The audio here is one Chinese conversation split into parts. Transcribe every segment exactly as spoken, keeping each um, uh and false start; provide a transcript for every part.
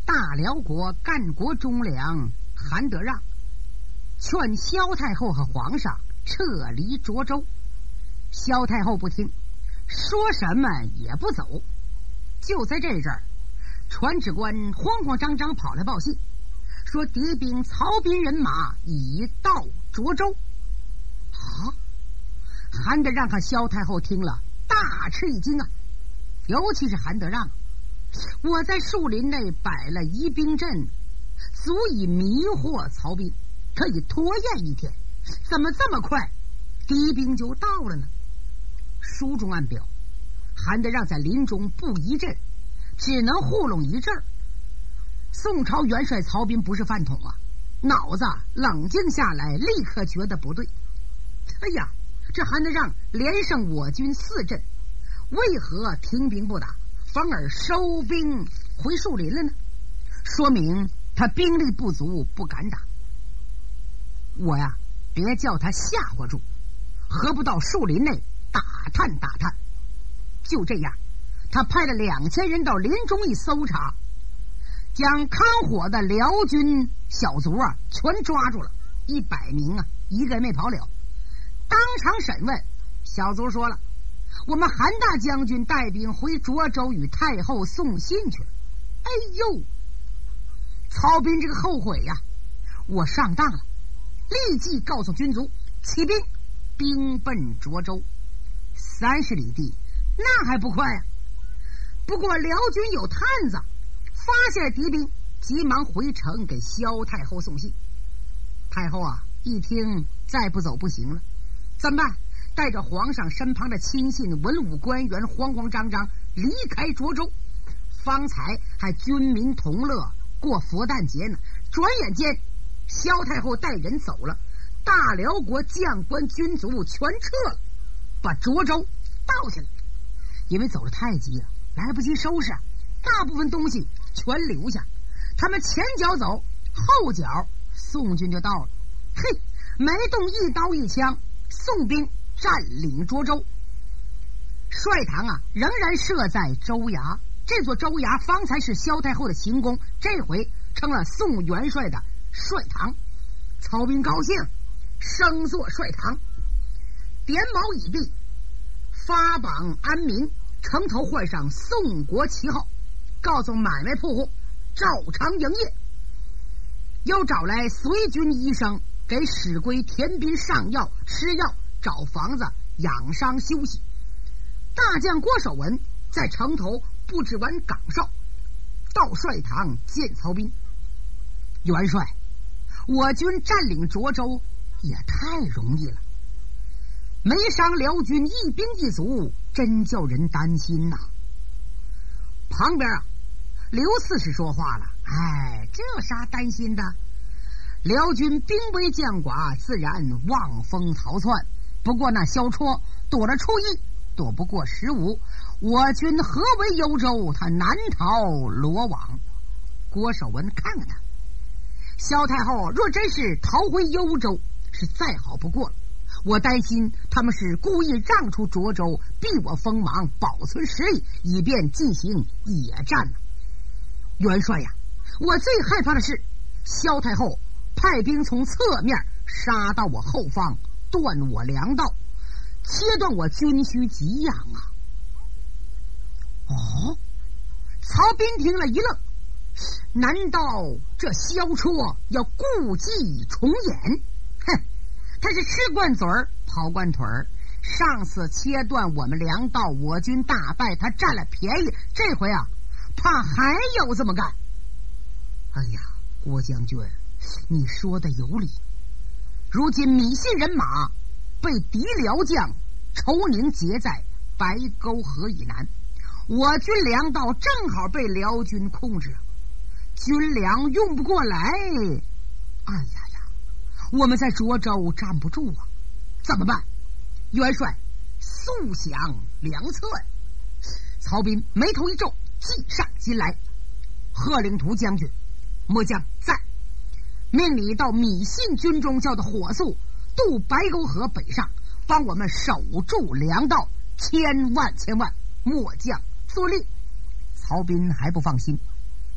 大辽国干国忠良韩德让劝萧太后和皇上撤离涿州，萧太后不听，说什么也不走。就在这阵儿，传旨官慌慌张张跑来报信，说敌兵曹彬人马已到涿州。啊！韩德让和萧太后听了大吃一惊啊，尤其是韩德让，我在树林内摆了疑兵阵，足以迷惑曹彬，可以拖延一天，怎么这么快敌兵就到了呢？书中暗表，韩德让在林中布一阵，只能糊弄一阵儿。宋朝元帅曹彬不是饭桶啊，脑子冷静下来，立刻觉得不对。哎呀，这韩德让连胜我军四阵，为何停兵不打，反而收兵回树林了呢？说明他兵力不足，不敢打。我呀，别叫他吓唬住，何不到树林内打探打探？就这样，他派了两千人到林中一搜查，将看火的辽军小卒啊全抓住了，一百名啊，一个也没跑了。当场审问，小卒说了，我们韩大将军带兵回涿州与太后送信去了。哎呦，曹彬这个后悔呀、啊！我上当了，立即告诉军卒起兵，兵奔涿州。三十里地，那还不快啊？不过辽军有探子，发现敌兵，急忙回城给萧太后送信。太后啊，一听再不走不行了，怎么办？带着皇上身旁的亲信、文武官员慌慌张张离开涿州，方才还军民同乐过佛诞节呢，转眼间萧太后带人走了，大辽国将官军卒全撤了，把涿州倒下来。因为走得太急了，来不及收拾，大部分东西全留下，他们前脚走，后脚宋军就到了。嘿，没动一刀一枪，宋兵占领涿州。帅堂啊，仍然设在州衙，这座州衙方才是萧太后的行宫，这回成了宋元帅的帅堂。曹彬高兴，升坐帅堂，点卯已毕，发榜安民，城头换上宋国旗号，告诉买卖铺户照常营业。又找来随军医生，给使归田兵上药、吃药、找房子养伤休息。大将郭守文在城头布置完岗哨，到帅堂见曹彬。元帅，我军占领涿州也太容易了，没伤辽军一兵一卒，真叫人担心呐、啊。旁边啊，刘刺史说话了，哎，这有啥担心的？辽军兵微将寡，自然望风逃窜。不过那萧绰躲了初一，躲不过十五，我军何为幽州？他难逃罗网。郭守文看看他，萧太后若真是逃回幽州，是再好不过了。我担心他们是故意让出涿州，避我锋芒，保存实力，以便进行野战。元帅呀，我最害怕的是萧太后派兵从侧面杀到我后方，断我粮道，切断我军需给养啊！哦，曹彬听了一愣，难道这萧绰要故伎重演？哼，他是吃惯嘴儿跑惯腿儿。上次切断我们粮道，我军大败，他占了便宜，这回啊，怕还有这么干。哎呀，郭将军，你说的有理。如今米信人马被敌辽将仇宁截在白沟河以南，我军粮道正好被辽军控制，军粮用不过来。哎呀呀，我们在涿州站不住啊，怎么办？元帅速想良策呀！曹彬眉头一皱，计上心来。贺领图将军，末将在，命你到米信军中，叫他火速渡白沟河北上，帮我们守住粮道，千万千万，末将遵令。曹彬还不放心，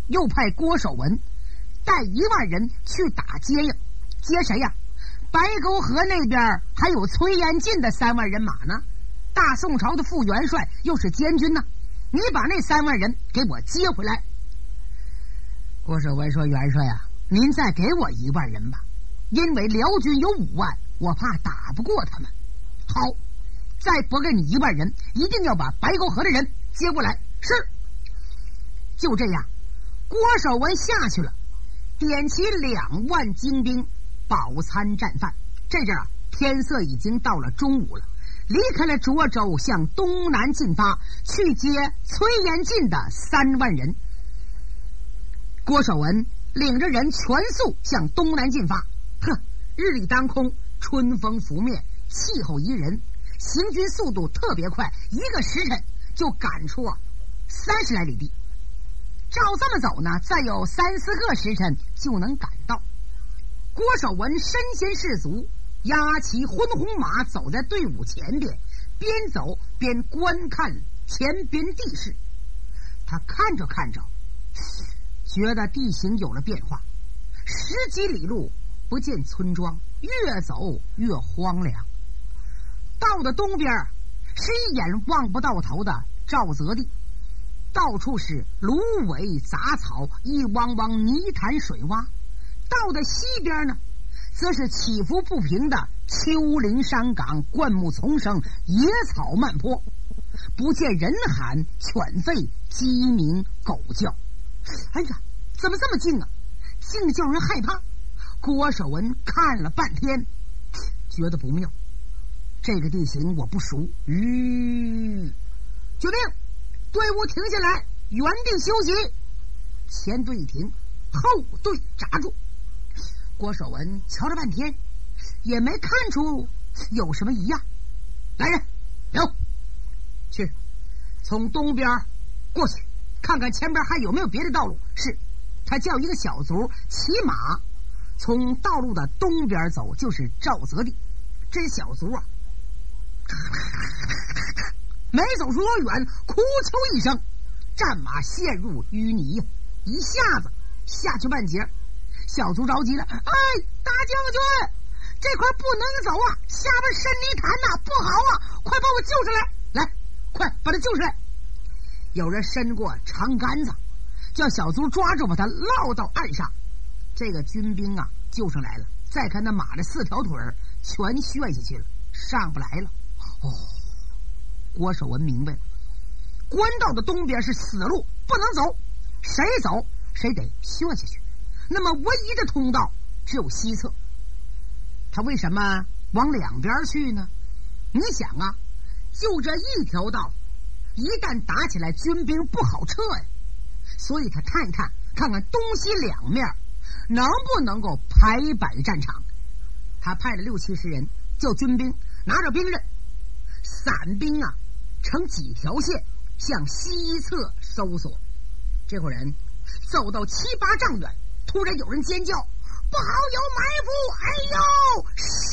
又派郭守文带一万人去打接应，接谁呀？白沟河那边还有崔延进的三万人马呢，大宋朝的副元帅又是监军呢，你把那三万人给我接回来。郭守文说：“元帅啊，您再给我一万人吧，因为辽军有五万，我怕打不过他们。”好，再拨给你一万人，一定要把白沟河的人接过来。是。就这样，郭守文下去了，点齐两万精兵，饱餐战饭。这阵啊，天色已经到了中午了，离开了涿州，向东南进发，去接崔延进的三万人。郭守文领着人全速向东南进发。呵，日里当空，春风拂面，气候宜人，行军速度特别快，一个时辰就赶出三十来里地。照这么走呢，再有三四个时辰就能赶到。郭守文身先士卒，押骑昏红马走在队伍前边，边走边观看前边地势。他看着看着，觉得地形有了变化，十几里路不见村庄，越走越荒凉。到的东边是一眼望不到头的沼泽地，到处是芦苇杂草，一汪汪泥潭水洼。到的西边呢，则是起伏不平的丘陵山岗，灌木丛生，野草漫坡，不见人喊，犬吠，鸡鸣狗叫。哎呀，怎么这么静啊？静得叫人害怕。郭守文看了半天，觉得不妙，这个地形我不熟。嗯，决定队伍停下来，原地休息。前队一停，后队扎住。郭守文瞧了半天，也没看出有什么异样。来人，有去从东边过去，看看前边还有没有别的道路。是，他叫一个小卒骑马从道路的东边走，就是沼泽地。这小卒啊，没走出多远，哭求一声，战马陷入淤泥，一下子下去半截。小卒着急了：“哎，大将军，这块不能走啊，下边深泥潭呐、啊，不好啊！快把我救上来！来，快把他救上来！”有人伸过长杆子，叫小卒抓住，把他捞到岸上。这个军兵啊，救上来了。再看那马的四条腿全陷下去了，上不来了。哦，郭守文明白了，官道的东边是死路，不能走，谁走谁得陷下去。那么唯一的通道只有西侧。他为什么往两边去呢？你想啊，就这一条道，一旦打起来，军兵不好撤呀。所以他看一看，看看东西两面能不能够排摆战场。他派了六七十人，叫军兵拿着兵刃，散兵啊成几条线向西侧搜索。这伙人走到七八丈远，突然有人尖叫：“不好，有埋伏！”哎呦！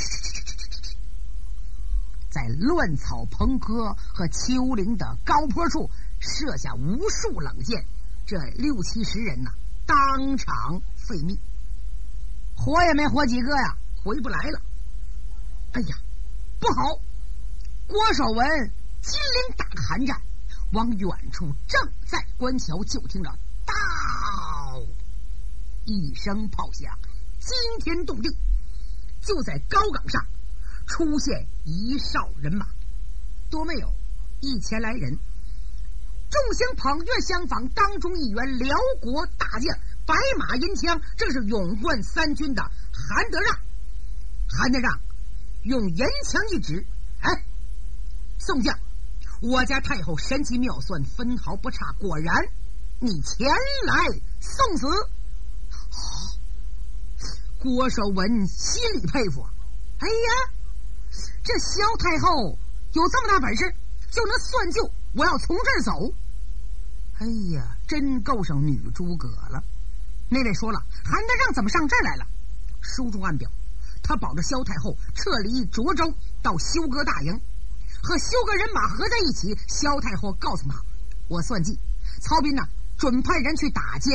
在乱草蓬棵和丘陵的高坡处射下无数冷箭，这六七十人呐、啊，当场废命，活也没活几个呀，回不来了。哎呀，不好！郭守文金陵打个寒战，往远处正在观瞧，就听着“嗷”一声炮响，惊天动地。就在高岗上出现一哨人马，多没有一千来人，众星捧月相访，当中一员辽国大将，白马银枪，正是勇冠三军的韩德让。韩德让用银枪一指：“哎，宋将，我家太后神机妙算，分毫不差，果然你前来送死。”郭守文心里佩服，哎呀，这萧太后有这么大本事，就能算计我要从这儿走。哎呀，真够上女诸葛了。那位说了，韩德让怎么上这儿来了？书中暗表，他保着萧太后撤离涿州到休哥大营，和休哥人马合在一起。萧太后告诉他：“我算计，曹彬呐、啊，准派人去打奸，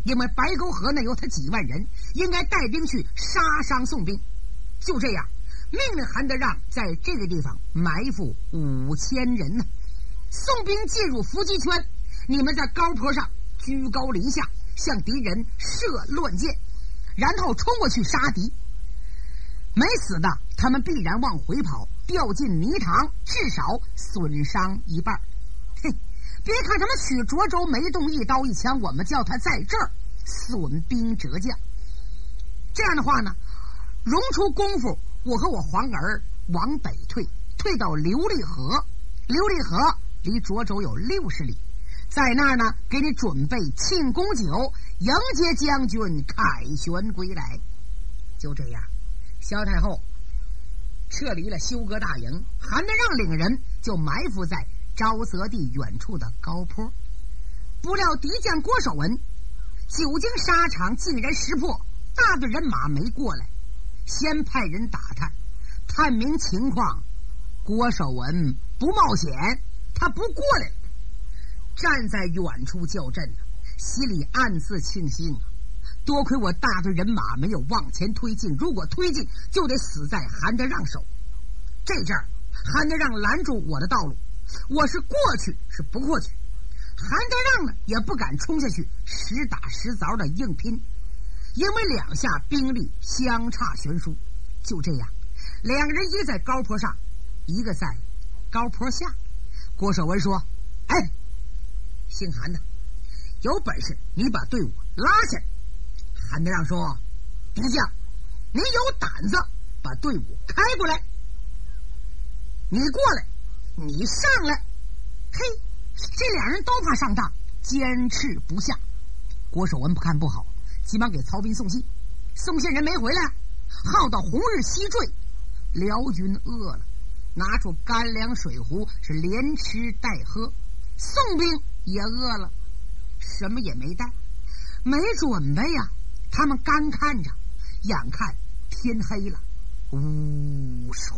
因为白沟河内有他几万人，应该带兵去杀伤宋兵。就这样，命令韩德让在这个地方埋伏五千人呢。宋兵进入伏击圈，你们在高坡上居高临下，向敌人射乱箭，然后冲过去杀敌。没死的，他们必然往回跑，掉进泥塘，至少损伤一半。嘿，别看他们取涿州没动一刀一枪，我们叫他在这儿损兵折将。这样的话呢，容出功夫，我和我皇儿往北退，退到琉璃河。琉璃河离涿州有六十里，在那儿呢，给你准备庆功酒，迎接将军凯旋归来。就这样，萧太后撤离了休哥大营，韩德让领人就埋伏在沼泽地远处的高坡。不料敌将郭守文久经沙场，竟然识破，大队人马没过来，先派人打探，探明情况。郭守文不冒险，他不过来了，站在远处叫阵，心里暗自庆幸啊！多亏我大队人马没有往前推进，如果推进就得死在韩德让手。这阵儿韩德让拦住我的道路，我是过去是不过去，韩德让呢也不敢冲下去实打实凿的硬拼，因为两下兵力相差悬殊。就这样，两个人一个在高坡上，一个在高坡下。郭守文说：“哎，姓韩的，有本事你把队伍拉下来。”韩德让说：“敌将，你有胆子把队伍开过来，你过来，你上来。”嘿，这两人都怕上当，坚持不下。郭守文不看不好，急忙给曹彬送信。送信人没回来，耗到红日西坠，辽军饿了，拿出干粮水壶，是连吃带喝。宋兵也饿了，什么也没带，没准备呀。他们干看着，眼看天黑了，呜唰，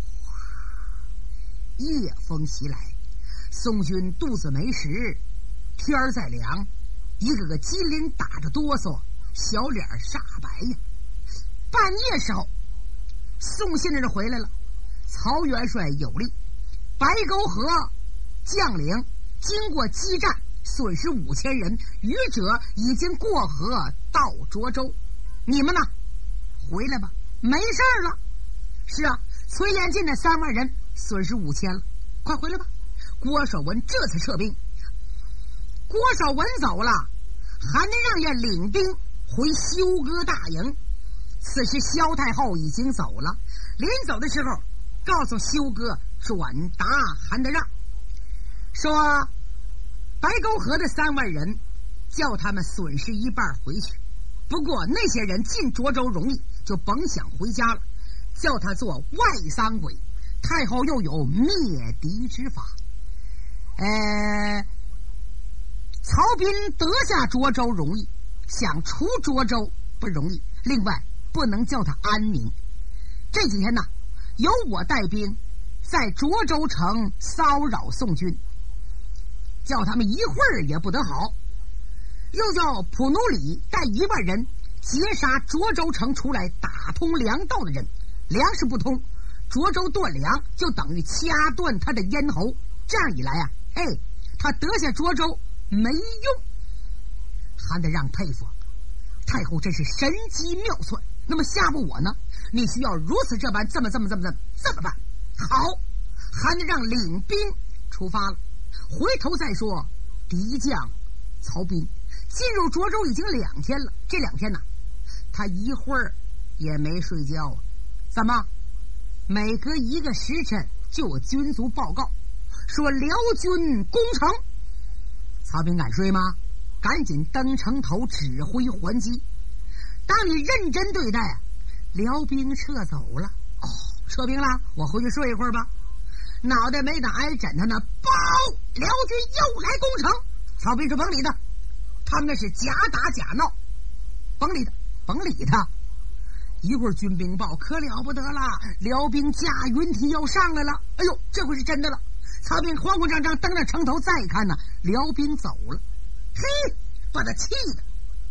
夜风袭来，宋军肚子没食，天儿在凉，一个个机灵打着哆嗦，小脸煞白呀。半夜时候，送信的人回来了，曹元帅有令，白沟河将领经过激战，损失五千人，余者已经过河到涿州。你们呢，回来吧，没事了。是啊，崔延进的三万人损失五千了，快回来吧。郭守文这才撤兵。郭守文走了，韩德让也领兵回休哥大营。此时萧太后已经走了，临走的时候告诉休哥转达韩德让，说白沟河的三万人叫他们损失一半回去，不过那些人进涿州容易，就甭想回家了，叫他做外丧鬼。太后又有灭敌之法，呃，曹彬得下涿州容易，想除涿州不容易，另外不能叫他安宁。这几天呢，由我带兵在涿州城骚扰宋军，叫他们一会儿也不得好。又叫普努里带一万人截杀涿州城出来打通粮道的人，粮食不通，涿州断粮就等于掐断他的咽喉。这样一来啊，哎，他得下涿州没用。韩德让佩服，太后真是神机妙算。那么下步我呢？你需要如此这般，这么这么这么这么这么办？好，韩德让领兵出发了。回头再说，敌将曹彬进入涿州已经两天了，这两天呢，他一会儿也没睡觉啊。怎么？每隔一个时辰就有军卒报告说辽军攻城。曹彬敢睡吗？赶紧登城头指挥还击。当你认真对待啊，辽兵撤走了，哦，撤兵了，我回去睡一会儿吧。脑袋没等挨枕头呢，报辽军又来攻城。曹彬说甭理他，他们那是假打假闹，甭理他，甭理他。一会儿军兵报可了不得了，辽兵驾云梯要上来了。哎呦，这回是真的了。曹彬慌慌张张登上城头，再看呢，辽兵走了。嘿，把他气的，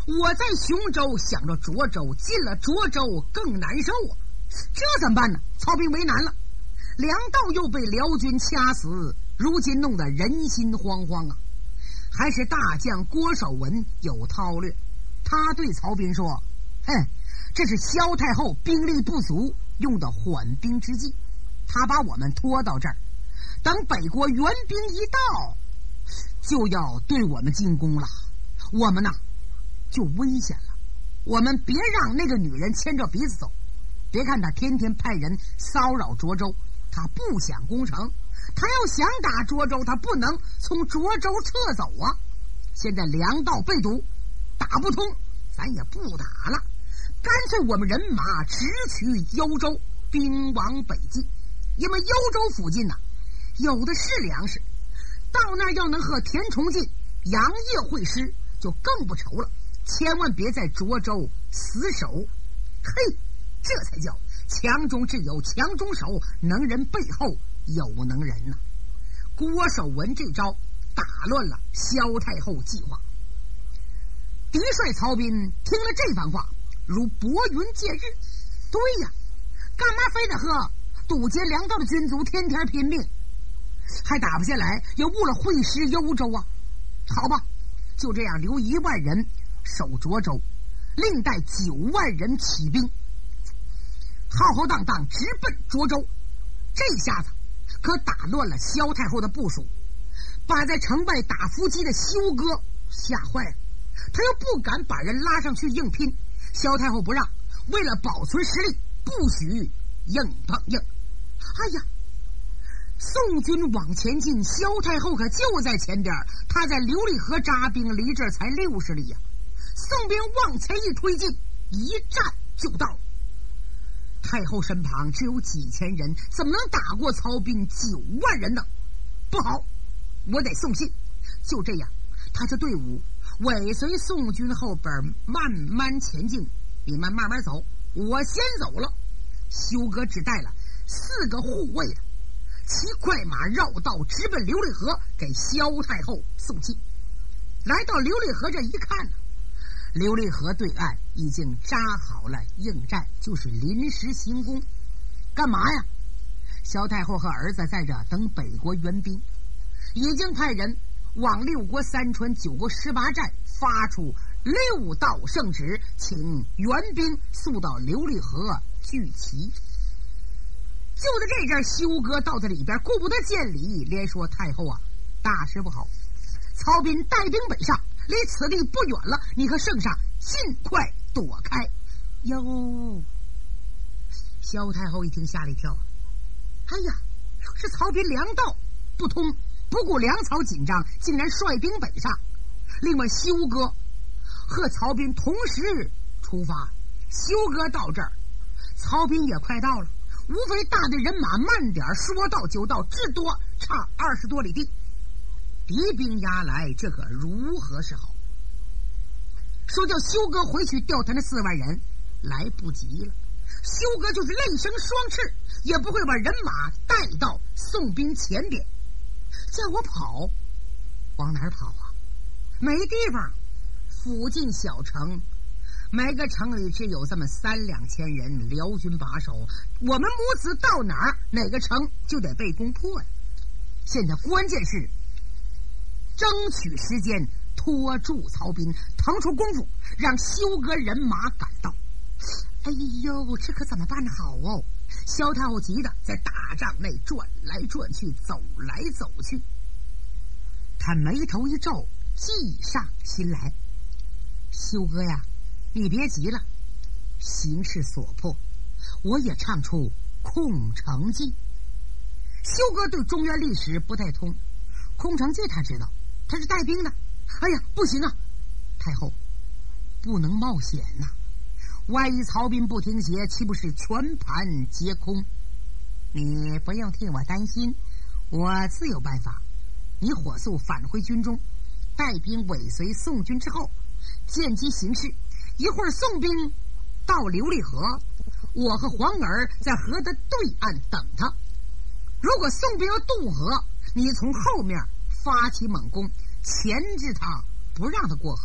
我在雄州想着涿州，进了涿州更难受啊！这怎么办呢？曹兵为难了，粮道又被辽军掐死，如今弄得人心惶惶啊！还是大将郭守文有韬略，他对曹彬说：“哼，这是萧太后兵力不足，用的缓兵之计。他把我们拖到这儿，等北国援兵一到，就要对我们进攻了。我们呢，就危险了。我们别让那个女人牵着鼻子走。别看他天天派人骚扰涿州，他不想攻城。他要想打涿州，他不能从涿州撤走啊！现在粮道被堵，打不通，咱也不打了，干脆我们人马直取幽州，兵往北进。因为幽州附近呢、啊，有的是粮食，到那儿要能和田崇进、杨业会师，就更不愁了。千万别在涿州死守。嘿，这才叫强中之有强中手，能人背后有能人呐、啊！郭守文这招打乱了萧太后计划。嫡帅曹彬听了这番话，如拨云见日。对呀，干嘛非得和堵截粮道的军卒天天拼命，还打不下来，也误了会师幽州啊！好吧，就这样留一万人守涿州，另带九万人起兵，浩浩荡荡直奔涿州。这下子可打乱了萧太后的部署，把在城外打伏击的休哥吓坏了。他又不敢把人拉上去硬拼，萧太后不让，为了保存实力，不许硬碰硬。哎呀，宋军往前进，萧太后可就在前边，他在琉璃河扎兵，离这儿才六十里呀、啊。宋兵往前一推进，一战就到。太后身旁只有几千人，怎么能打过曹彬九万人呢？不好，我得送信。就这样，他这队伍尾随宋军后边慢慢前进，你们慢慢走，我先走了。休哥只带了四个护卫的，骑快马绕道直奔琉璃河，给萧太后送信。来到琉璃河这一看呢，琉璃河对岸已经扎好了应战，就是临时行宫。干嘛呀？萧太后和儿子在这等北国援兵，已经派人往六国三川九国十八寨发出六道圣旨，请援兵速到琉璃河聚齐。就在这阵，休哥到这里边顾不得见礼，连说：“太后啊，大事不好！曹彬带兵北上，离此地不远了，你和圣上尽快躲开。”哟，萧太后一听吓了一跳啊！哎呀，这曹彬粮道不通，不顾粮草紧张，竟然率兵北上。另外，休哥和曹彬同时出发。休哥到这儿，曹彬也快到了，无非大队人马慢点，说到就到，至多差二十多里地。敌兵压来，这可如何是好？说叫休哥回去调他那四万人，来不及了。休哥就是肋生双翅，也不会把人马带到宋兵前边。叫我跑，往哪儿跑啊？没地方。附近小城，每个城里只有这么三两千人，辽军把守，我们母子到哪儿，哪个城就得被攻破呀。现在关键是争取时间，拖住曹彬，腾出功夫，让休哥人马赶到。哎呦，这可怎么办好哦？萧太后急的在大帐内转来转去，走来走去。他眉头一皱，计上心来。休哥呀，你别急了，形势所迫，我也唱出空城计。休哥对中原历史不太通，空城计他知道，他是带兵的。哎呀，不行啊，太后不能冒险呐、啊！万一曹彬不听邪，岂不是全盘皆空？你不用替我担心，我自有办法。你火速返回军中，带兵尾随宋军之后，见机行事。一会儿宋兵到琉璃河，我和黄儿在河的对岸等他。如果宋兵要渡河，你从后面发起猛攻，钳制他，不让他过河。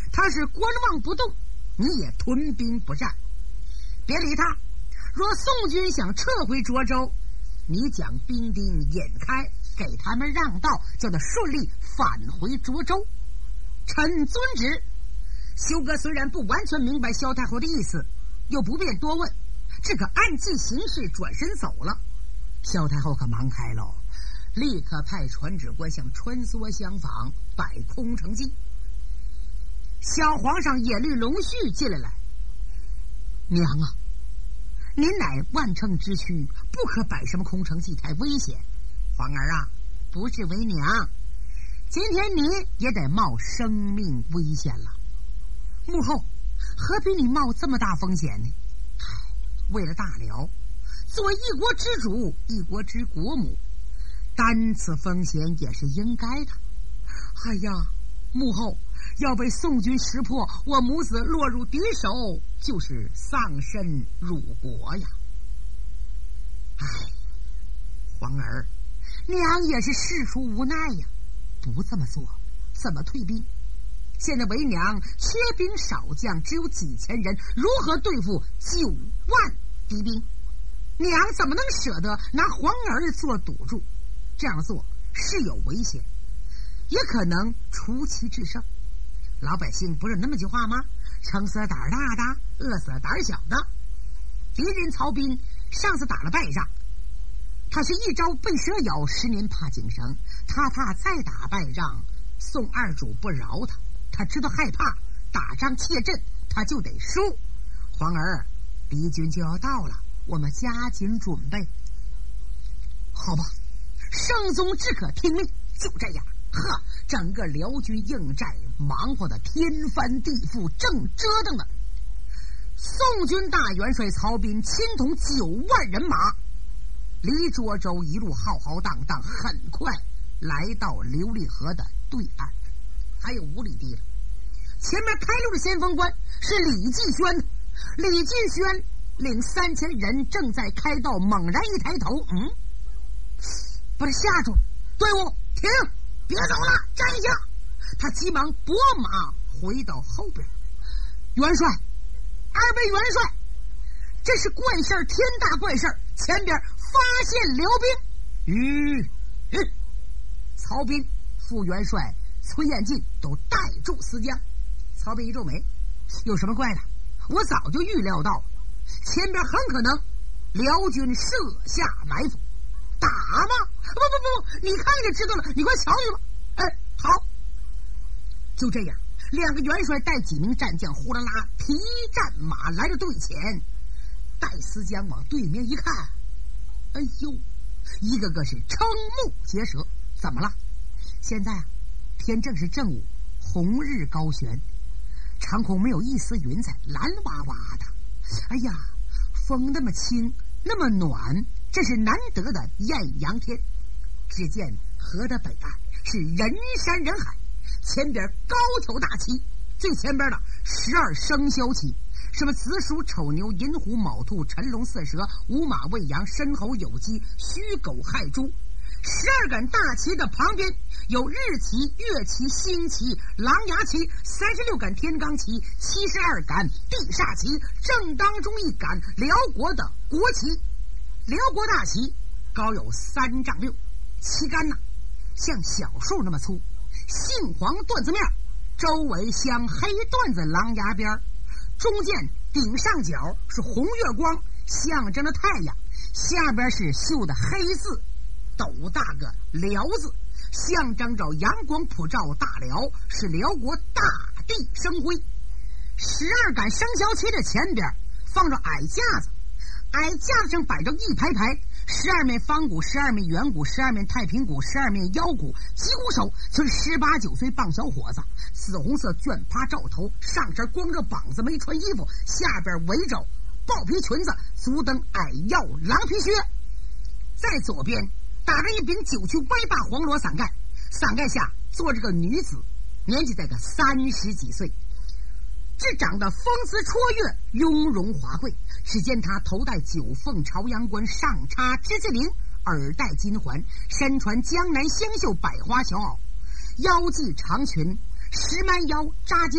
他是观望不动，你也屯兵不战，别理他。若宋军想撤回涿州，你将兵丁引开，给他们让道，叫他顺利返回涿州。臣遵旨。休哥虽然不完全明白萧太后的意思，又不便多问，只可按计行事，转身走了。萧太后可忙开了，立刻派传旨官向穿梭厢房摆空城计。小皇上眼绿龙绪进来来，娘啊，您乃万乘之躯，不可摆什么空城计，太危险。皇儿啊，不是为娘，今天你也得冒生命危险了。母后，何必你冒这么大风险呢？唉，为了大辽，作为一国之主，一国之国母，担此风险也是应该的。哎呀，母后，要被宋军识破，我母子落入敌手，就是丧身辱国呀！唉，皇儿，娘也是事出无奈呀，不这么做，怎么退兵？现在为娘缺兵少将，只有几千人，如何对付九万敌兵？娘怎么能舍得拿皇儿做赌注？这样做是有危险，也可能出奇制胜。老百姓不是那么句话吗？撑死了胆儿大的，饿死了胆儿小的。敌人曹彬上次打了败仗，他是一朝被蛇咬，十年怕井绳，他怕再打败仗，宋二主不饶他。他知道害怕，打仗怯阵，他就得输。皇儿，敌军就要到了，我们加紧准备。好吧，圣宗只可听命。就这样，呵，整个辽军应寨忙活的天翻地覆，正折腾呢。宋军大元帅曹彬亲同九万人马，离涿州一路浩浩荡荡，很快来到琉璃河的对岸。还有五里地了，前面开路的先锋官是李继轩。李继轩领三千人正在开道，猛然一抬头，嗯，把他吓住。队伍停，别走了，站一下。他急忙拨马回到后边。元帅，二位元帅，这是怪事儿，天大怪事儿！前边发现辽兵。吁、嗯嗯，曹彬、副元帅崔彦进都带住思江。曹彬一皱眉，有什么怪的？我早就预料到了，前边很可能辽军设下埋伏。打吗？不不不，你看就知道了，你快瞧去吧。哎，好。就这样，两个元帅带几名战将呼啦啦提战马来到队前。戴思江往对面一看，哎呦，一个个是瞠目结舌。怎么了？现在啊，天正是正午，红日高悬，长空没有一丝云彩，蓝哇哇的。哎呀，风那么轻，那么暖，这是难得的艳阳天。只见河的北岸是人山人海，前边高挑大旗，最前边的十二生肖旗，什么子鼠、丑牛、寅虎、卯兔、辰龙、巳蛇、午马、未羊、申猴、酉鸡、戌狗、亥猪。十二杆大旗的旁边有日旗、月旗、星旗、狼牙旗，三十六杆天罡旗，七十二杆地煞旗，正当中一杆辽国的国旗。辽国大旗高有三丈六，旗杆呢像小树那么粗，杏黄缎子面，周围镶黑缎子狼牙边，中间顶上角是红月光，象征着太阳，下边是绣的黑字，斗大个辽字，象征着阳光普照大辽，是辽国大地生辉。十二杆生肖旗的前边放着矮架子，矮架子上摆着一排排十二面方鼓，十二面圆鼓，十二面太平鼓，十二面腰鼓，击鼓手就是十八九岁棒小伙子，紫红色绢帕罩头，上身光着膀子，没穿衣服，下边围着豹皮裙子，足蹬矮腰狼皮靴。在左边打着一柄九曲歪把黄罗伞盖，伞盖下坐着个女子，年纪在个三十几岁，这长得风姿绰约，雍容华贵。只见他头戴九凤朝阳冠，上插织金翎，耳戴金环，身穿江南香绣百花小袄，腰系长裙，石蛮腰扎金带，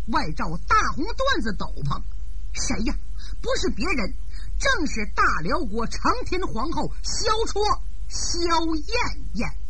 外罩大红缎子斗篷，谁呀？不是别人，正是大辽国承天皇后萧绰萧燕燕。